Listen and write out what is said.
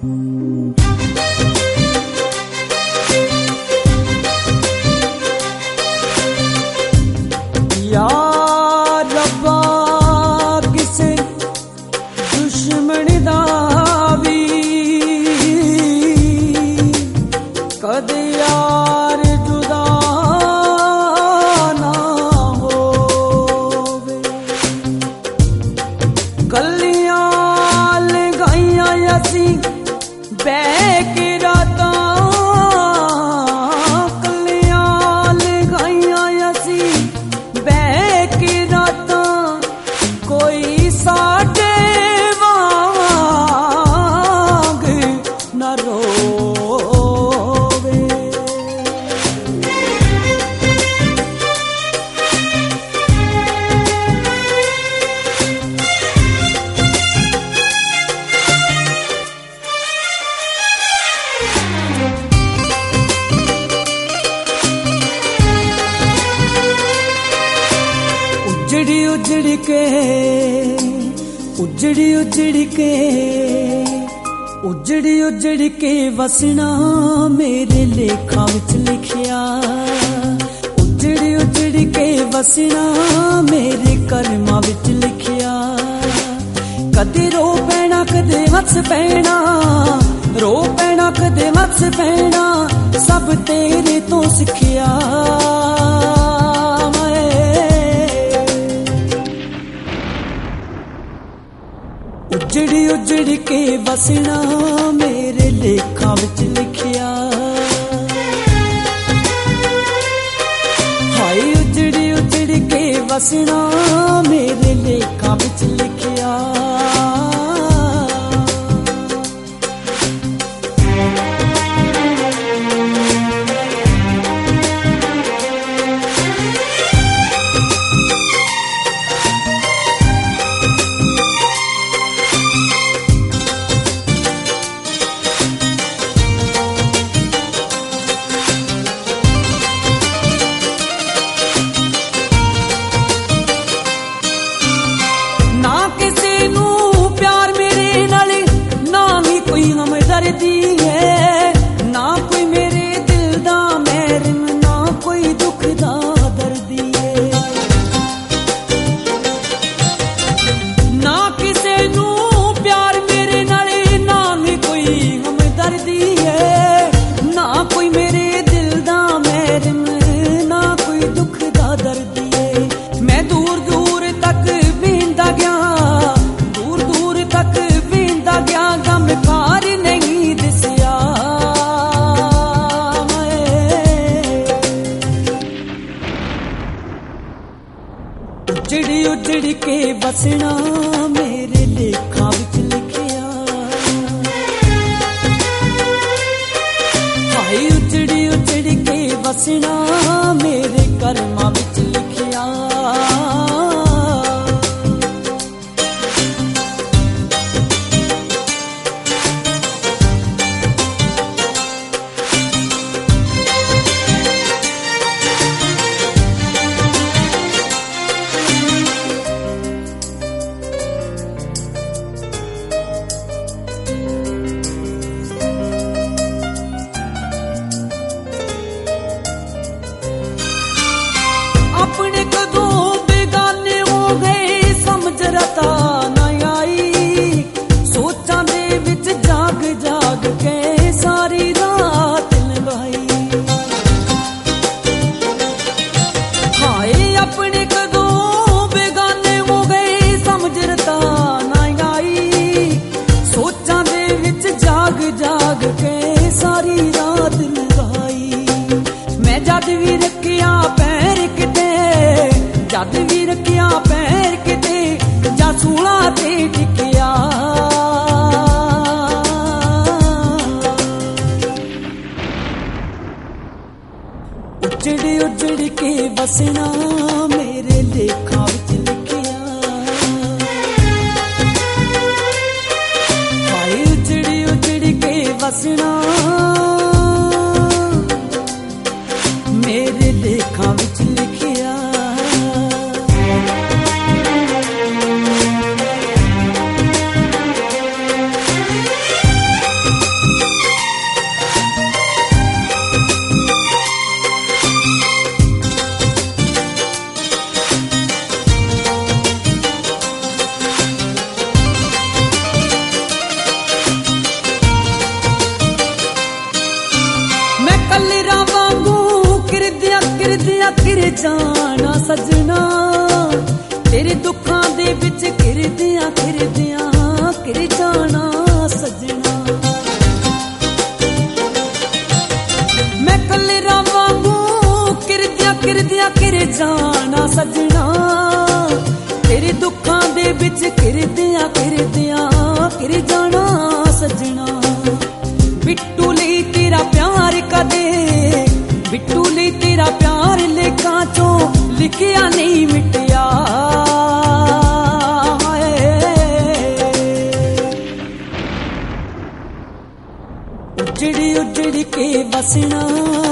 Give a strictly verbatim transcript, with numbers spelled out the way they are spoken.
यार रब्बा किसे दुश्मन दा वी कदे यार जुदा ना होवे। गलियां लगाइयां असी बैठ के रातां, गलियां लगाइयां असी बैठ के रातां, कोई साडे वांग न रोवे। उजड़ी उजड़ी के उजड़ी उजड़ी के उजड़ी उजड़ी के वसना मेरे लेखा विच लिखिया। उजड़ी उजड़ी के वसना मेरे कर्मा विच लिखिया। कदे रो पैना कदे हस पैना, रो पैना कदे हस पैना, सब तेरे तो सिखिया। उजड़ी उजड़ी के वसना मेरे लेखा विच लिखिया। हाय उजड़ी उजड़ी के वसना मेरे लेखा विच लिखिया। दर्दी है ना कोई मेरे दिल दा महरम, ना कोई दुख दा दर्दी है। ना किसे नू प्यार मेरे नाले, ना ही कोई हमदर्दी है। ना कोई मेरे दिल दा महरम, ना कोई दुख दा दर्दी है। मैं दूर दूर तक बींदा गया, दूर दूर तक बींदा गया, गम कार नहीं दिसिया। उजड़ी उजड़ी के वसना मेरे लेखा विच लिखिया। हाय उजड़ी उजड़ी के वसना मेरे कर्मा विच लिखिया। अपने कदों बेगाने हो गए, समझ रता न आई। सोचां दे विच जाग जाग के सारी रात लगाई। हाय अपने कदों बेगाने हो गए, समझ रता न आई। सोचां दे विच जाग जाग के सारी रात लगाई। मैं जद भी रखिया पैर किते, जद भी रखिया पैर किते, जा सूला ते टिकिया। उजड़ी उजड़ी के वसना मेरे लेखा विच लिखिया। हाय उजड़ी उजड़ी के वसना मेरे लेखा विच लिखिया। किरदिया किर जाना सजना, तेरे दुखां दे विच किरदिया किरदिया किर जाना सजना। मैं कलेरा वांगू किरदिया किरदिया किर जाना सजना, तेरे दुखां दे विच किरदिया किरदिया किर जाना सजना। बिट्टू लई तेरा प्यार कदे, बिट्टू लई तेरा प्यार लेखां चों लिखिया नहीं मिटिया। उजड़ी उजड़ी के बसना